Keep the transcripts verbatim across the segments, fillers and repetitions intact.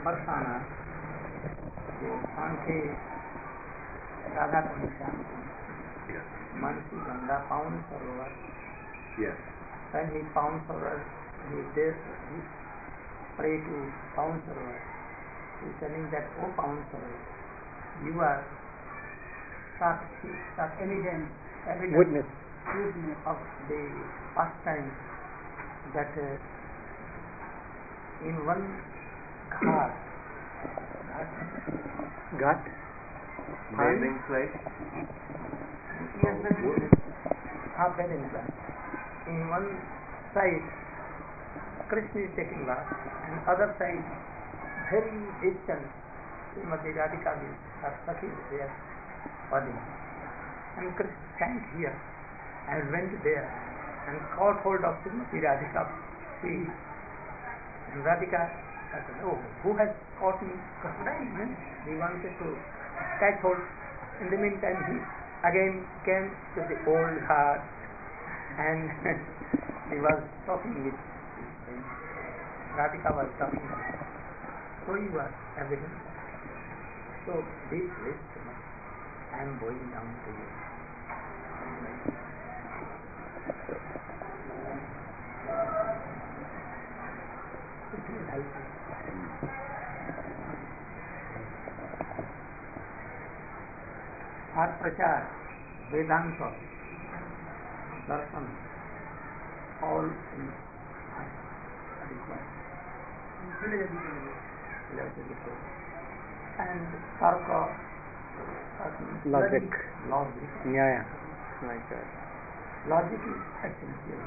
बरसाना जो सांखे Radha Ghanshyam Mansi Ganga Pawan Sarovar. Yes. When he Pawan Sarovar, he did he pray to Pawan Sarovar. He is telling that, oh Pawan Sarovar, you are Sakshi, Sakshi evidence, evidence witness. witness of the pastime that uh, in one ghat, Ghat? Bathing place? yes, half bathing place. In one side, Krishna is taking bath, and other side, very distant, Srimati Radhika is her Sakhi is there, bathing. And Krishna sank here and went there and caught hold of Srimati Radhika's feet. And Radhika said, oh, who has caught me? Krishna. He wanted to catch hold. In the meantime, he again came to the old ghat and he was talking with Radhika was talking with him. So you are evident. So this list I am going down to you. It will help you. Our prachar, Vedanta, darshan, all in and tarka, Logic. logic, Nyaya. Like that. logic is essential.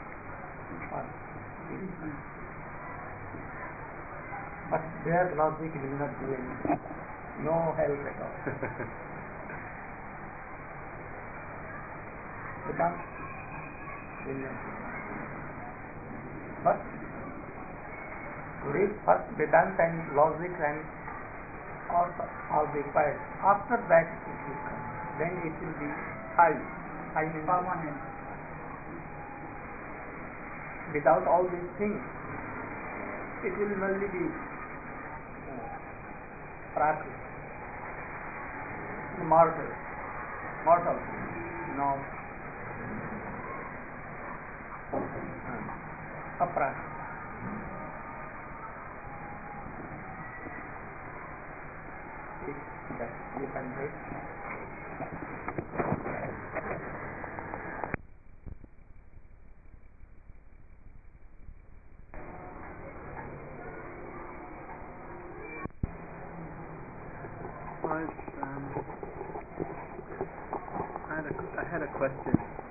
But their logic will not do anything. No help at all. Vedanta will not do. But to read first Vedanta and logic and all all required. After that it will come. Then it will be high, high permanent. Without all these things, it will only be practice, mortal, mortal, no, aprat. That you can take. Well, um, I had a, I had a question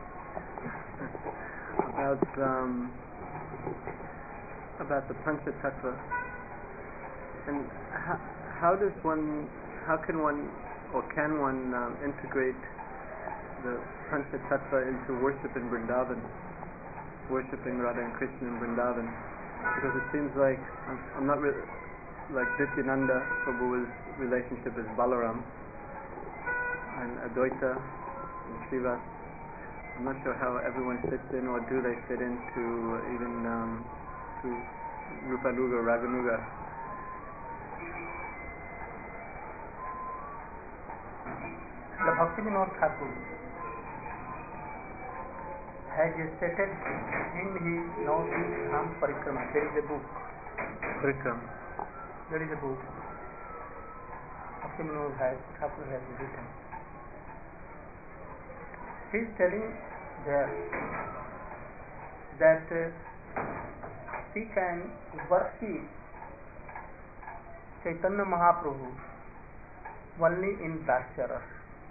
about um, about the Panchatattva, and how, how does one, how can one, or can one um, integrate the Panchatattva into worship in Vrindavan, worshiping Radha and Krishna in Vrindavan? Because it seems like I'm, I'm not really like Nityananda Prabhu's relationship is Balaram and Advaita and Shiva. I'm not sure how everyone fits in, or do they fit into even um, to Rupanuga, Raganuga. The Bhaktivinoda Thakur has stated in his Navadvip Dham Parikrama, there is a book. Parikram. There is a book. Bhaktivinoda has, Thakur has written. He is telling there that uh, we can worship Chaitanya Mahaprabhu only in Dasya Rasa.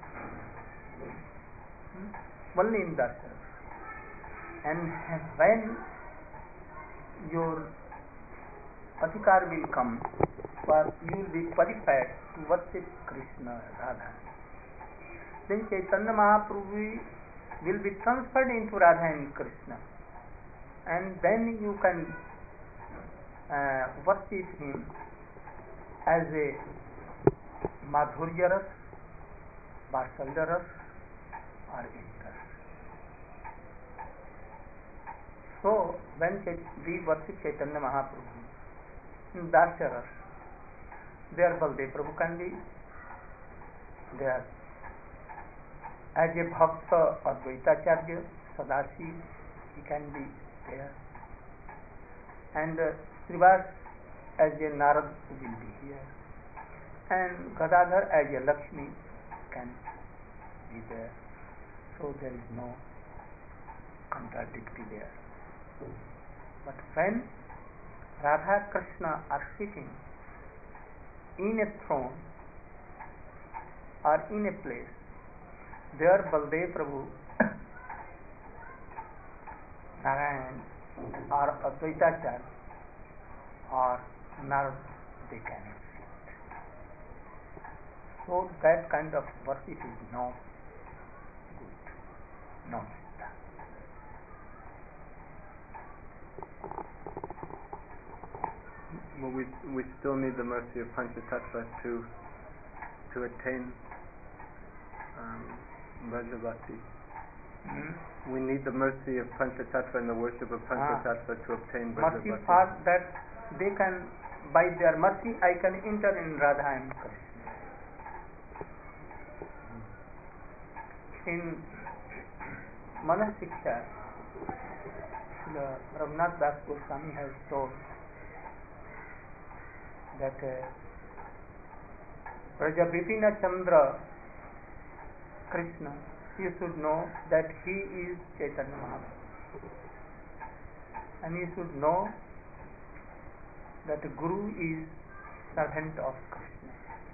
Hmm? Only in Dasya Rasa. And when your adhikar will come, for you will be qualified to worship Krishna, Radha, then Chaitanya Mahaprabhu will be transferred into Radha and Krishna, and then you can uh, worship him as a Madhurya Ras, Vatsalya Ras, or Indra. So when we worship Chaitanya Mahaprabhu in Dasya Ras, there Baldev Prabhu can be there. As a Bhakta Advaitacharya, Sadasi, he can be there. And uh, Srivas as a Narad will be here. And Gadadhar as a Lakshmi can be there. So there is no contradictory there. But when Radha Krishna are sitting in a throne or in a place, there Baldev Prabhu, Narayan or Advaitacharya or Narad, they cannot sit. So that kind of worship is not good, not Siddha. Well, we we still need the mercy of Panchatattva to to attain um, Vrajavati. Hmm? We need the mercy of Panchatattva and the worship of Panchatattva ah. to obtain Vrajavati. Vrajavati. Mercy for that they can, by their mercy, I can enter in Radha and Krishna. In Manas Siksha, Raghunath Das Goswami has told that Vrajavipina Chandra Krishna, you should know that he is Chaitanya Mahaprabhu. And you should know that Guru is servant of Krishna,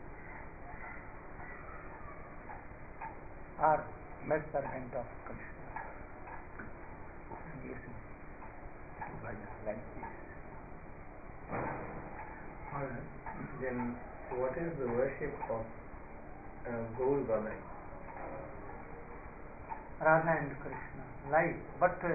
or male servant of Krishna. And you should do bhajan like this. Alright. Then what is the worship of uh, Gaur Balai? Radha and Krishna, like, but uh,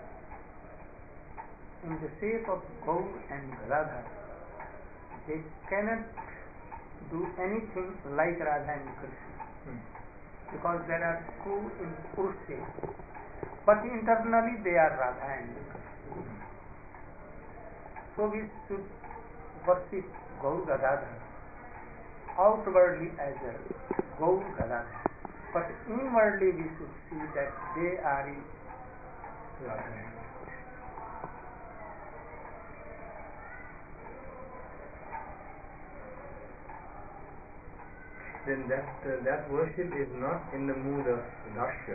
in the shape of Gaur and Radha, they cannot do anything like Radha and Krishna, hmm. because there are two in Purush shape, but internally they are Radha and Krishna. Hmm. So we should worship Gaur Gadadhar outwardly as a Gaur Gadadhar, but inwardly we should see that they are in Radha and Krishna. Then that uh, that worship is not in the mood of Daksha.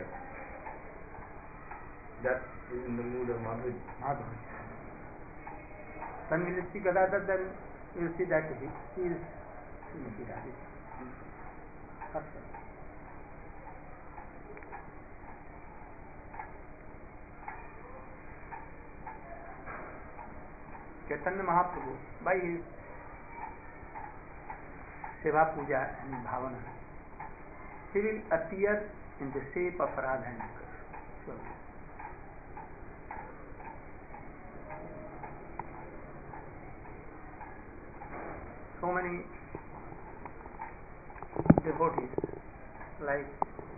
That is in the mood of Madhurya. Madhurya. When we see Gadadhar, then we will see that he, he is Srimati Radhika. Chaitanya Mahaprabhu, by his Seva Puja and Bhavana, he will appear in the shape of Radha and Krishna. So many devotees like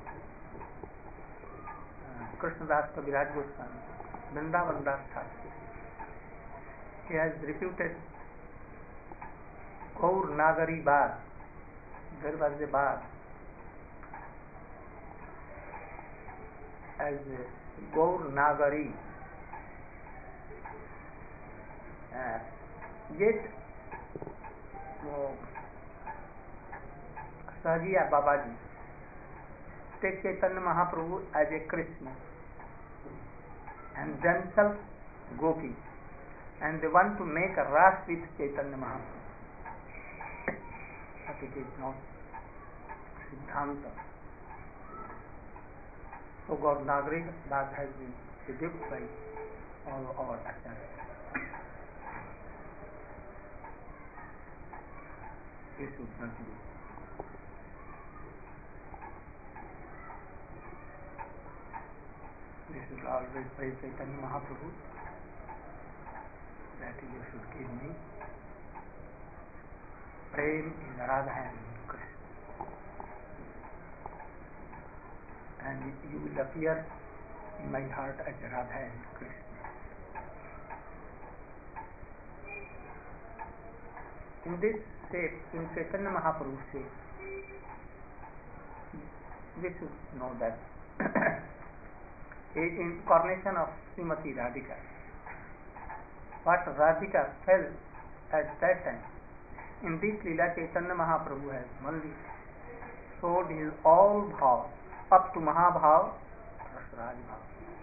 uh, Krishnadas Kaviraj Goswami, Vrindavan Das Thakur, he has reputed Gaur Nagari Bad. There was a bad as Gaur Nagari. Uh, yet uh, Sahajiya Babaji take Chaitanya Mahaprabhu as a Krishna and themselves Gopi, and they want to make a ras with Chaitanya Mahaprabhu. But it is not Siddhanta. So God Nagari, that has been rebuked by all our acharyas. We should not do. We should always praise Chaitanya Mahaprabhu, that you should give me prem in Radha and Krishna, and you will appear in my heart as Radha and Krishna. In this shape in Chaitanya Mahaprabhu's shape. We should know that. A incarnation of Srimati Radhika. What Radhika felt at that time. In this Leela, Chaitanya Mahaprabhu has only showed his all bhav up to Mahabhav, Rasraj Bhav,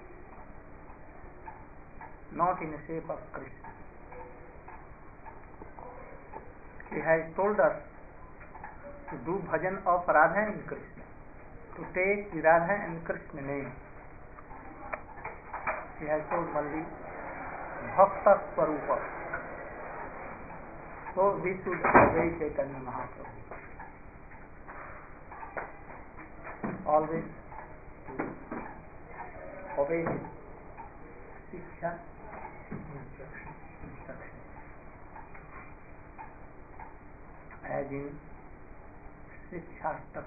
not in the shape of Krishna. He has told us to do bhajan of Radha and Krishna, to take the Radha and Krishna name. He has told only Bhakta Swarupa. So we should obey Chaitanya Mahaprabhu. Always obey his Shiksha, instruction, instruction. As in Shikshastak.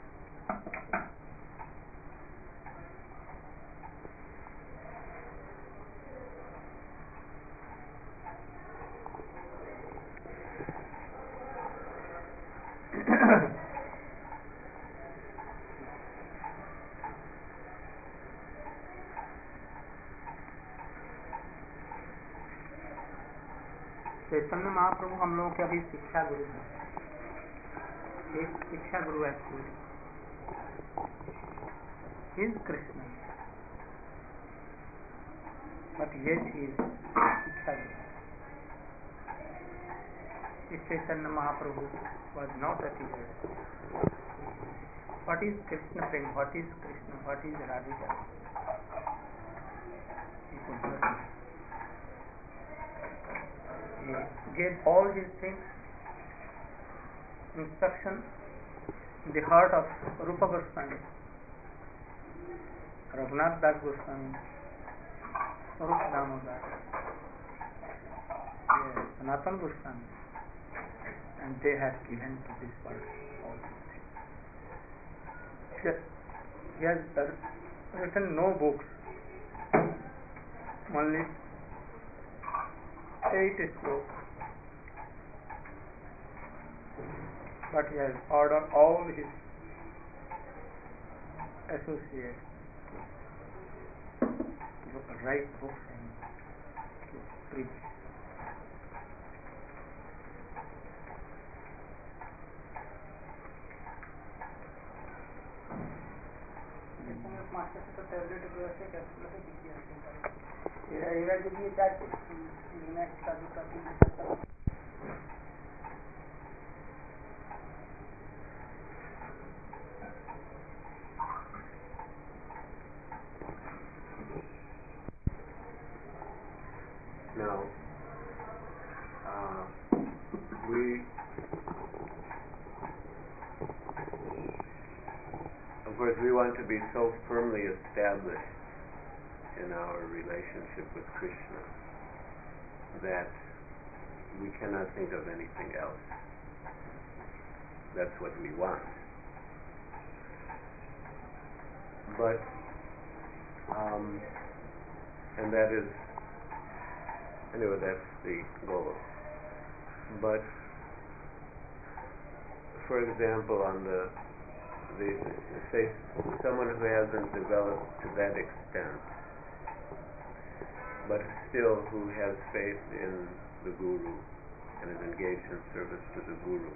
Chaitanya Mahaprabhu हम लोगों के अभी शिक्षा गुरु हैं. एक शिक्षा गुरु है पूरी. He is Krishna, but yet he is शिक्षा गुरु. If Chaitanya Mahaprabhu was not attired, what is Krishna prem? What is Krishna? What is Radhika? He could not know. He gave all these things, instruction, in the heart of Rupa Goswami, Raghunath Das Goswami, Swarup Damodar, Sanatana Goswami, and they have given to this world all these things. He has written no books, only eight slokas, but he has ordered all his associates to write books and to preach. Master से तो tablet व्यवस्था capsule से दिखती है. ये ये जो ये क्या है? यूनाइट का जो करती है. Now, uh, we of course we want to be so firmly established in our relationship with Krishna that we cannot think of anything else. That's what we want. But um, and that is anyway that's the goal. But for example, on the the say someone who hasn't developed to that extent, but still who has faith in the Guru and is engaged in service to the Guru,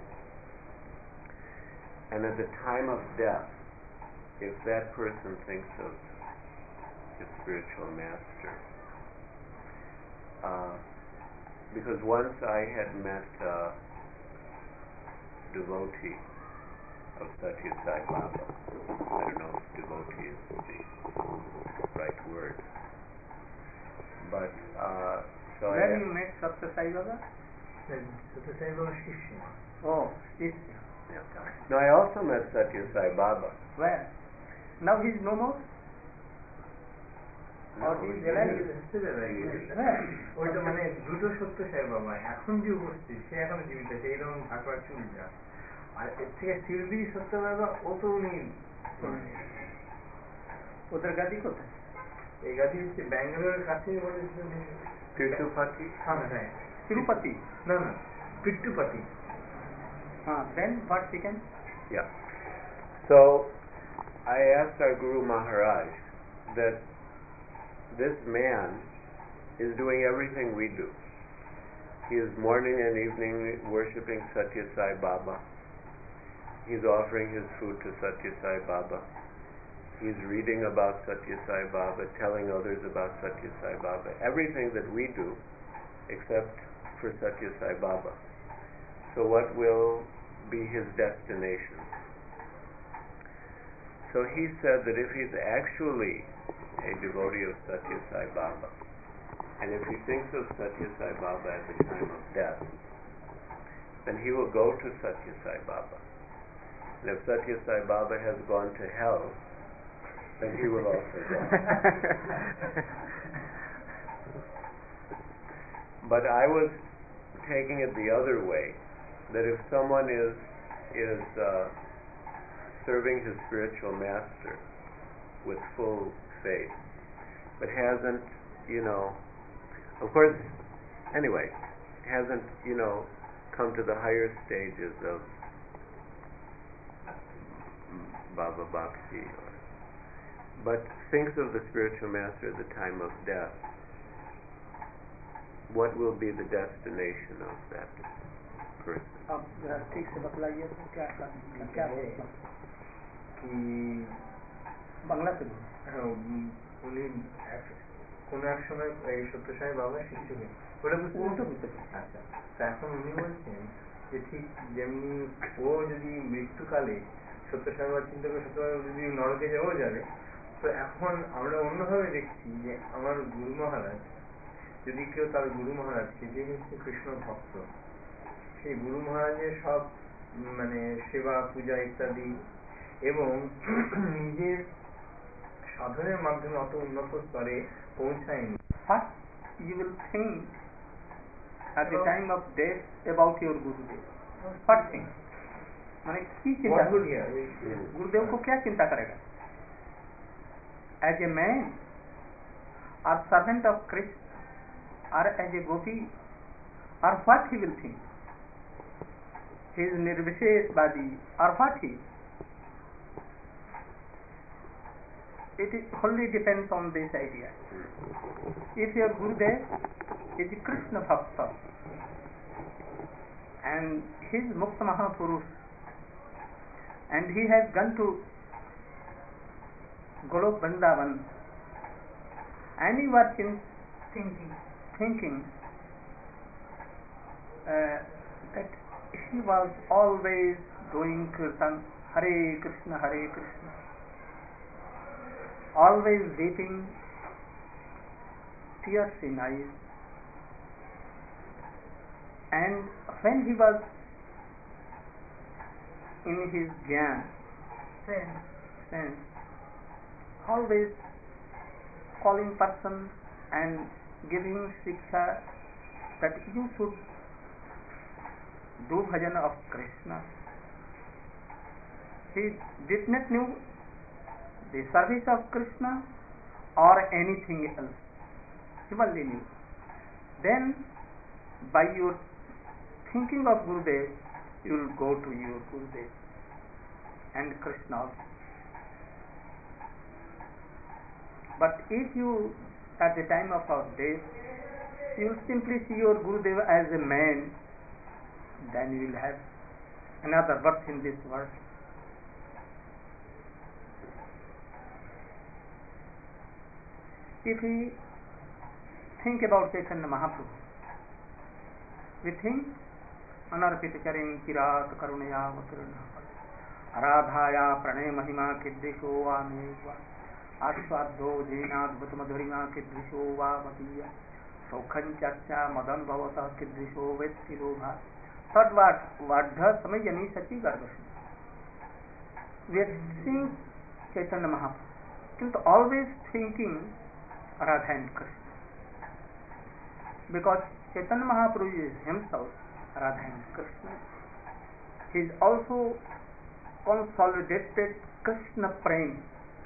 and at the time of death, if that person thinks of his spiritual master, uh, because once I had met a devotee of Satya Sai Baba. I don't know if devotee is the right word, but uh, so Where I you met Satya Sai Baba? Satya Sai Baba Shishya. Oh, Shishya. Yeah. No, I also met Satya Sai Baba. Where? Now he is no more? No, Or he is he alive? is still alive. Where? ওইটা মানে দুটো সত্য সাই বাবা এখন যে উপস্থিত সে এখন জীবিত আছে এইরকম ঠাকুর চুলটা আর এর থেকে শিরদি সত্য বাবা ও তো উনি ওদের গাদি কোথায়? এই গাড়ি হচ্ছে ব্যাঙ্গালোরের কাছে বলেছিলেন Tirupati? হ্যাঁ হ্যাঁ তিরুপতি? না না পিট্টুপাতি Uh, then what we can? Yeah. So I asked our Guru Maharaj that this man is doing everything we do. He is morning and evening worshipping Satya Sai Baba. He's offering his food to Satya Sai Baba. He's reading about Satya Sai Baba, telling others about Satya Sai Baba. Everything that we do except for Satya Sai Baba. So what will be his destination? So he said that if he's actually a devotee of Satya Sai Baba, and if he thinks of Satya Sai Baba at the time of death, then he will go to Satya Sai Baba. And if Satya Sai Baba has gone to hell, then he will also go. But I was taking it the other way, that if someone is is uh, serving his spiritual master with full faith, but hasn't, you know, of course, anyway, hasn't, you know, come to the higher stages of Baba Bhakti, or, but thinks of the spiritual master at the time of death, what will be the destination of that person? अब ठीक से बतलाइए क्या क्या कि बांग्ला से উনি কোন এক সময় এই সত্যসাই বাবার শিষ্য হলেন, ওটা বুঝতে বুঝতে আচ্ছা। তা এখন উনি বলছেন যে ঠিক যেমনি ও যদি মৃত্যুকালে সত্যসাই বাবার চিন্তা করে সত্যসাই যদি নরকে যাওয়া যাবে, তো এখন আমরা অন্যভাবে দেখছি যে আমার গুরু মহারাজ, যদি কেউ তার গুরু মহারাজকে, যে হচ্ছে কৃষ্ণ ভক্ত, সেই গুরু মহারাজের সব মানে সেবা পূজা ইত্যাদি এবং নিজের সাধনের মাধ্যমে অত উন্নত স্তরে পৌঁছায়নি। What you will think at the time of death about your Gurudev? What thing? माने की चिंता? What would he have? गुरुदेव को क्या चिंता करेगा? As a man, or servant of Krishna, or as a gopi, or what he will think? He is nirvisheshvadi, or what he? It is wholly depends on this idea. If your Gurudev is a Krishna Bhakta and he is Mukta Mahapurush and he has gone to Golok Vrindavan and you are thinking, thinking uh, that he was always doing Kirtan, Hare Krishna, Hare Krishna, always weeping, tears in eyes, and when he was in his jnana sense, always calling person and giving shiksha that you should do bhajan of Krishna. He did not know the service of Krishna or anything else. He only knew. Then by your thinking of Gurudev, you will go to your Gurudev and Krishna also. But if you, at the time of our death, you will simply see your Gurudev as a man, then you will have another birth in this world. If we think about Chaitanya Mahaprabhu, we think anarpita charim kirat karunaya vatirna aradhaya pranay mahima kiddisho va meva aswadho jenadbhut madhurima kiddisho va matiya saukhan charcha madan bhavata kiddisho vettilobha tadvat vadha samayani sachi garbhasya. We are seeing Chaitanya Mahaprabhu, but always thinking Radha and Krishna, because Chaitanya Mahaprabhu is himself Radha and Krishna. He is also consolidated Krishna Prem.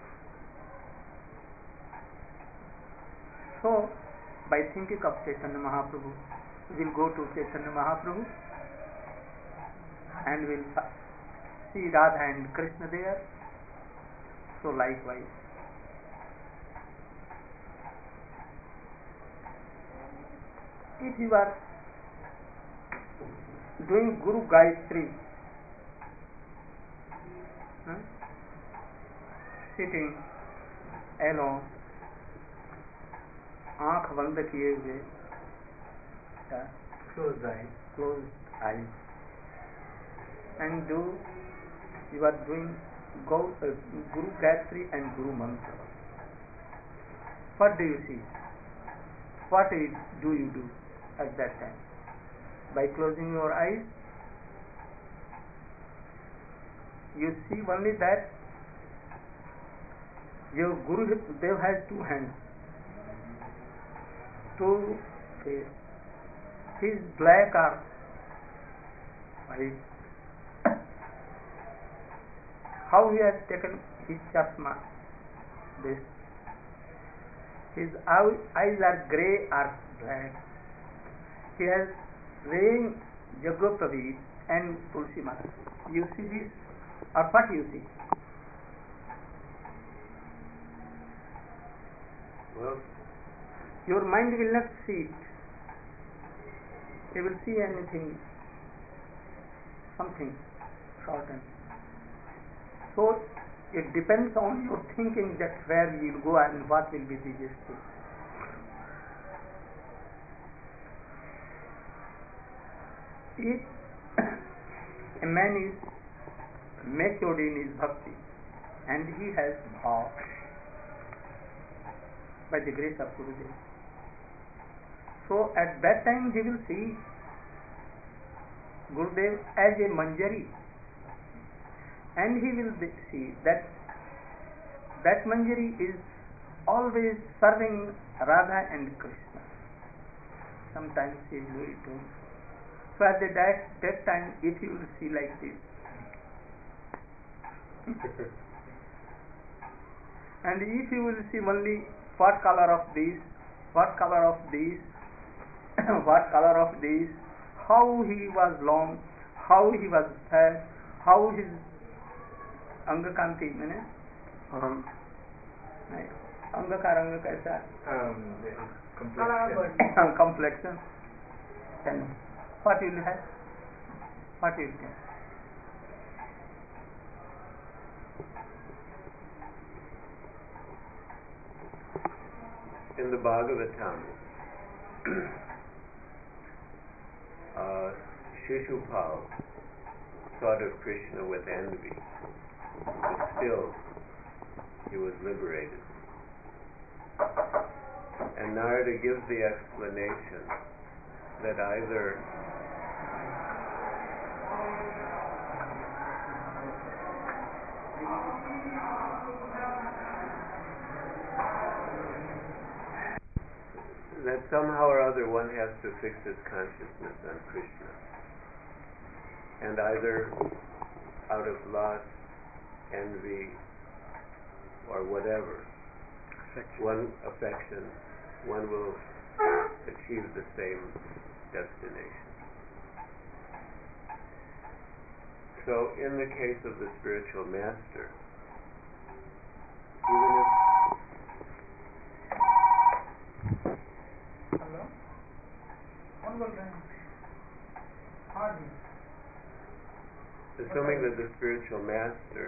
So, by thinking of Chaitanya Mahaprabhu, we will go to Chaitanya Mahaprabhu and will see Radha and Krishna there. So likewise, if you are doing Guru Gayatri, hmm, sitting alone, आँख बंद किए हुए, closed eyes, closed eyes, and do you are doing go, uh, Guru Gayatri and Guru Mantra. What do you see? What is, do you do at that time? By closing your eyes, you see only that your Guru Dev has two hands, two face. His black or white. How he has taken his chashma, this. His eyes are grey or black. He has wearing Jaggopraveet and Tulsi Mala. You see this, or what you see? Well, your mind will not see it. You will see anything, something shortened. So it depends on your thinking that where you will go and what will be the gesture. If a man is matured in his bhakti and he has bhav by the grace of Gurudev, so at that time he will see Gurudev as a manjari, and he will see that that manjari is always serving Radha and Krishna. Sometimes he will do it too. So at the that, that time, if you will see like this, and if you will see only what color of this, what color of this, what color of this, how he was long, how he was fat, how his अंगकांति मैंने अंग का रंग कैसा complexion, then what will you have? What will you get? In the Bhagavatam, uh, Shishupal thought of Krishna with envy, but still he was liberated. And Narada gives the explanation that either that somehow or other one has to fix his consciousness on Krishna, and either out of lust, envy, or whatever, affection. one affection, one will achieve the same destination. So in the case of the spiritual master, even if hello कौन बोल रहे हैं? हाँ जी assuming that the spiritual master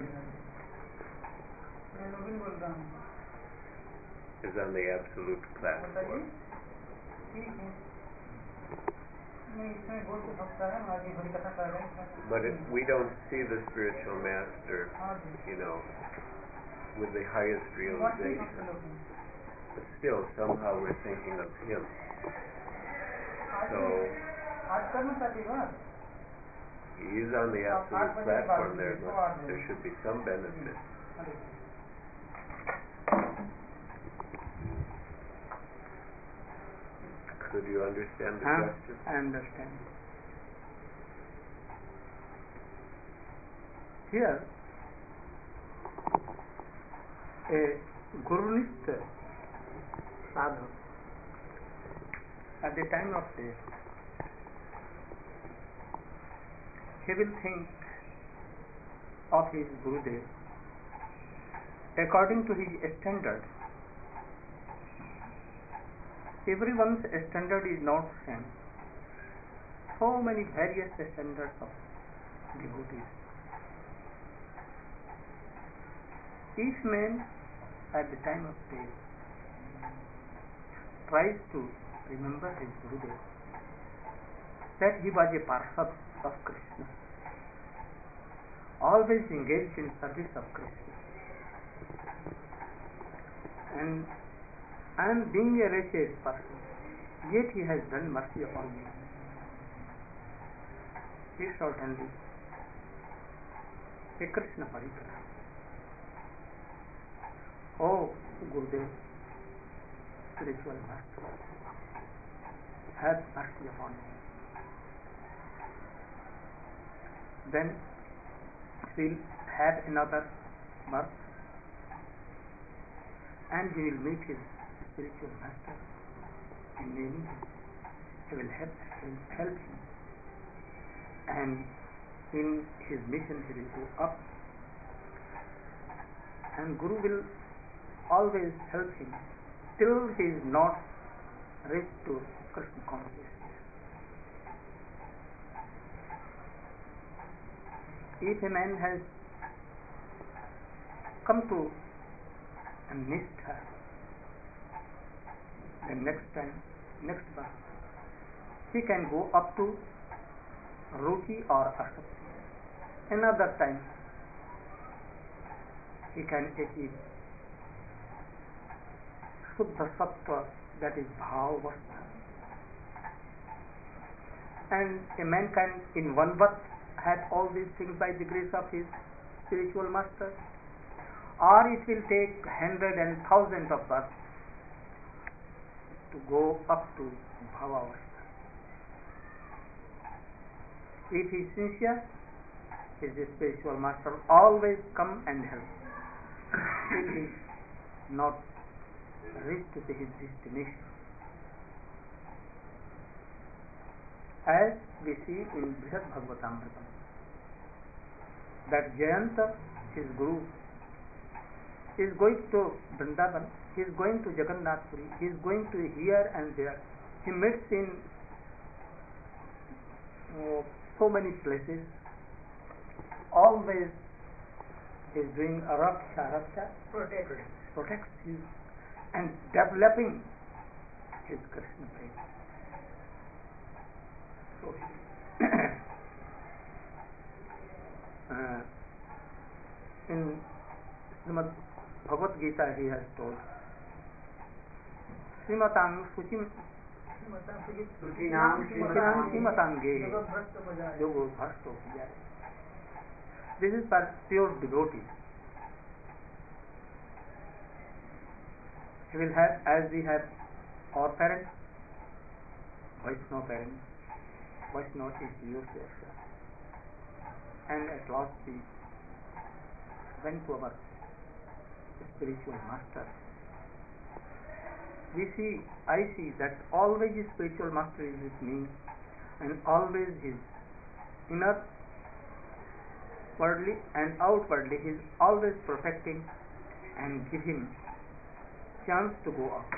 मैं नवीन बोल रहा हूँ is on the absolute platform, ठीक है नहीं इसमें बोल तो सकता है आगे बड़ी कथा कर रहे हैं but if we don't see the spiritual master, हाँ जी you know, with the highest realization, but still somehow we're thinking of him. So आज करना चाहती बात he is on the absolute platform. There must, there should be some benefit. So do you understand the Huh? question? I understand. Here, a Gurunist sadhu at the time of death, he will think of his Gurudev according to his standard. Everyone's standard is not same. So many various standards of devotees. Each man at the time of death tries to remember his Gurudev, that he was a Parshad of Krishna, always engaged in service of Krishna. And I am being a wretched person, yet he has done mercy upon me. He is certainly a Krishna Parikara. Oh Gurudev, spiritual master, have mercy upon me. Then he will have another birth and he will meet his spiritual master in many ways. He will help, help him, and in his mission he will go up, and Guru will always help him till he is not reached to Krishna consciousness. If a man has come to and missed her, then next time, next birth, he can go up to Ruchi or Asakti. Another time, he can achieve Shuddha Sattva, that is Bhavavastha. And a man can, in one birth, have all these things by the grace of his spiritual master, or it will take hundred and thousand of births to go up to Bhavavastha. If he is sincere, his spiritual master will always come and help till he is not reached to his destination. As we see in Brihad Bhagavatamritam, that Jayanta, his guru, is going to Vrindavan, he is going to Jagannath Puri, he is going to here and there. He meets in uh, so many places. Always he is doing Araksha, Araksha, Protect. protects his and developing his Krishna prema. So, uh, in Srimad Bhagavad Gita he has told, Srimatang Suchim Suchinam Suchinam Srimatange Yogo Bhasto Pijay. This is for pure devotee. He will have, as we have our parents, Vaishnava parents, Vaishnava is used to yourself. And at last we went to our spiritual master. We see, I see that always his spiritual master is with me, and always his inner wordly and outwardly he is always protecting and give him chance to go up.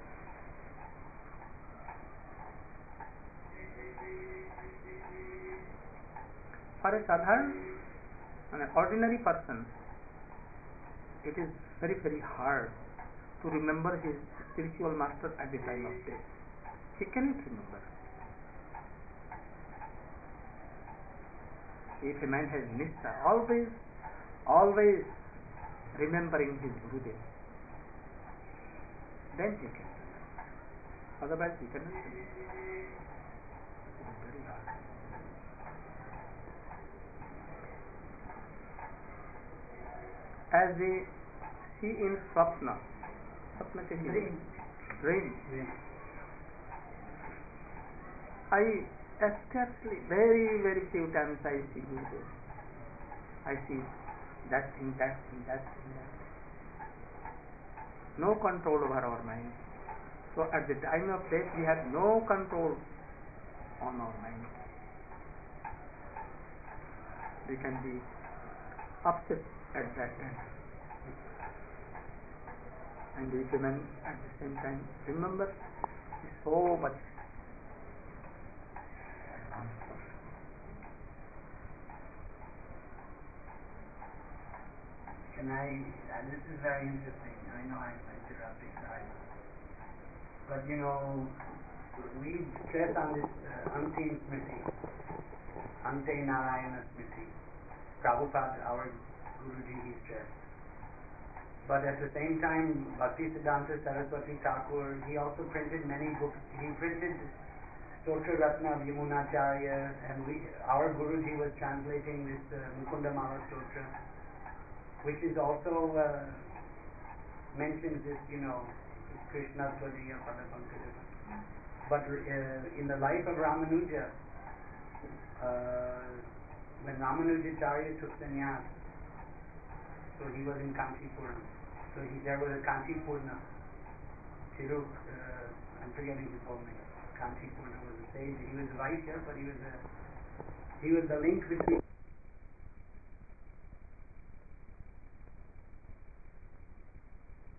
For a sadharan, an ordinary person, it is very very hard to remember his spiritual master at the time of death. He cannot remember. If a man has nistha, always, always remembering his Gurudev, then he can remember. Otherwise he cannot remember. It is very hard. As we see in Swapna, Swapna can be dream. Dream. I scarcely, very, very few times I see Gurudev. I see that thing, that thing, that thing, that thing. No control over our mind. So at the time of death we have no control on our mind. we can be upset at that time. And we can at the same time remember so much. Can I, uh, this is very interesting. I know I'm interrupting, sorry. But you know, we stress on this uh, unseen Smriti, Ante Narayana Smriti. Prabhupada, our Guruji, he stressed. But at the same time, Bhaktisiddhanta Saraswati Thakur, he also printed many books. He printed Stotra Ratna of Yamunacharya, and we, our Guruji was translating this uh, Mukundamala Stotra, which is also uh, mentions this, you know, Krishna Svadiya Padapankada. But uh, in the life of Ramanuja, uh, when Ramanujacharya took sannyas, so he was in Kanchipuram. So he, there was a Kanchipurna. Tiruk, uh, I'm forgetting his whole name. Kanchipurna was a sage. He was a Vaishya, but he was a he was the link between